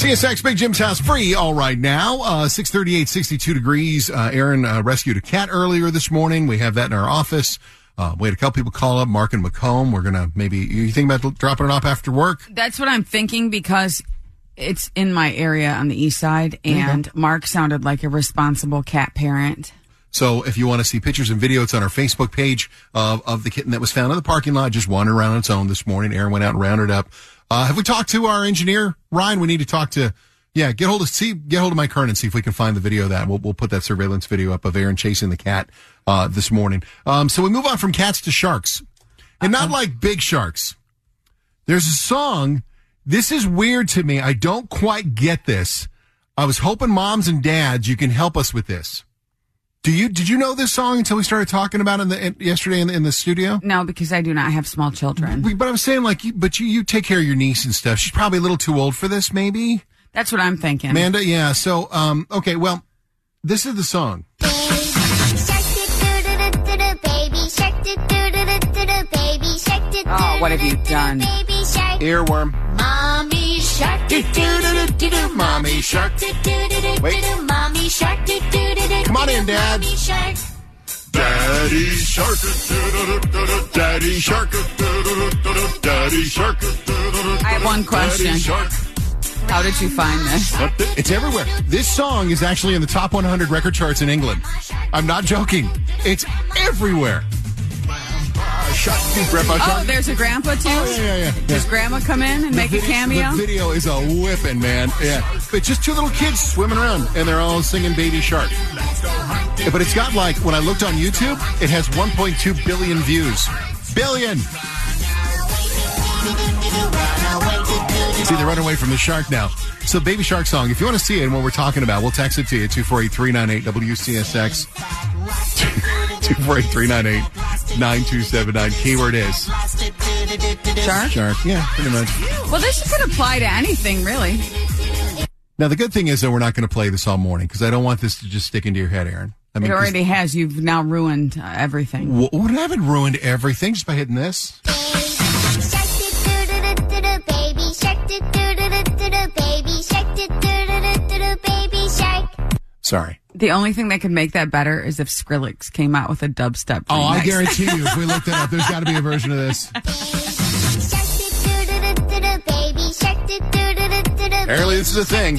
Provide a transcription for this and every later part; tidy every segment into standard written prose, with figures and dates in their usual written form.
CSX Big Jim's house free all right now. 638, 62 degrees. Aaron rescued a cat earlier this morning. We have that in our office. We had a couple people call up, Mark and Macomb. We're going to you think about dropping it off after work? That's what I'm thinking because it's in my area on the east side, and Mark sounded like a responsible cat parent. So if you want to see pictures and video, it's on our Facebook page of the kitten that was found in the parking lot, just wandering around on its own this morning. Aaron went out and rounded it up. Have we talked to our engineer, Ryan? We need to talk to, get hold of Mike Kern and see if we can find the video of that. We'll put that surveillance video up of Aaron chasing the cat, this morning. So we move on from cats to sharks, and not like big sharks. There's a song. This is weird to me. I don't quite get this. I was hoping moms and dads, you can help us with this. Did you know this song until we started talking about it yesterday in the studio? No, because I do not have small children. But I'm saying, you take care of your niece and stuff. She's probably a little too old for this, maybe? That's what I'm thinking. Amanda, yeah. So, okay, well, this is the song. Oh, what have you done? Earworm. Mommy shark, do-do-do-do-do-do. Mommy shark. Wait. Mommy shark, do-do-do-do-do. Come on in, Dad. Mommy shark. Daddy shark. Daddy shark. Daddy shark. I have one question. How did you find this? It's everywhere. This song is actually in the top 100 record charts in England. I'm not joking. It's everywhere. Oh, there's a grandpa, too? Oh, yeah. Does grandma come in and make a cameo? The video is a whipping, man. Yeah. It's just two little kids swimming around, and they're all singing Baby Shark. Yeah, but it's got, when I looked on YouTube, it has 1.2 billion views. Billion! See, they run away from the shark now. So, Baby Shark song, if you want to see it and what we're talking about, we'll text it to you, 248-398-WCSX. 248-398-9279. Keyword is Shark? Shark, yeah, pretty much. Well, this could apply to anything, really. Now, the good thing is that we're not going to play this all morning because I don't want this to just stick into your head, Aaron. It already has. You've now ruined everything. What I haven't ruined everything just by hitting this? Sorry. The only thing that could make that better is if Skrillex came out with a dubstep remix. Oh, I guarantee you, if we looked it up, there's got to be a version of this. Apparently, this is a thing.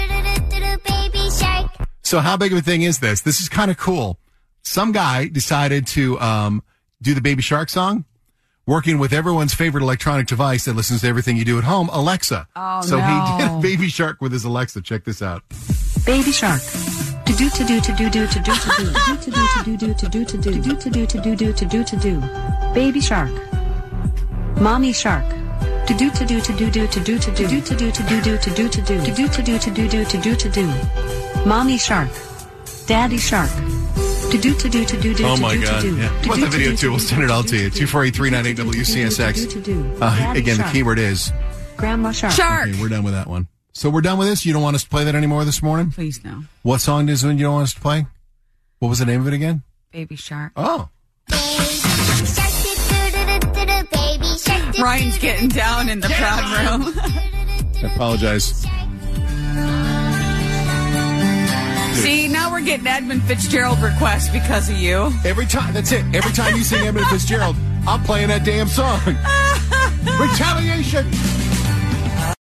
So how big of a thing is this? This is kind of cool. Some guy decided to do the Baby Shark song, working with everyone's favorite electronic device that listens to everything you do at home, Alexa. Oh, so no. he did Baby Shark with his Alexa. Check this out. Baby Shark. To do to do to do do to do to do to do to do to do to do to do to do to do to do to do. Baby Shark. Mommy Shark. To do to do to do do to do to do to do to do do to do to do to do to do to do do to do to do. Mommy Shark. Daddy Shark. To do to do to do do. Oh my God! Yeah. Want the video too? We'll send it all to you. 248-398-WCSX. Again, the keyword is Grandma Shark. Shark. Okay, we're done with that one. So we're done with this? You don't want us to play that anymore this morning? Please, no. What song is it you don't want us to play? What was the name of it again? Baby Shark. Oh. Ryan's getting down in the proud room. I apologize. See, now we're getting Edmund Fitzgerald requests because of you. Every time, that's it. Every time you sing Edmund Fitzgerald, I'm playing that damn song. Retaliation.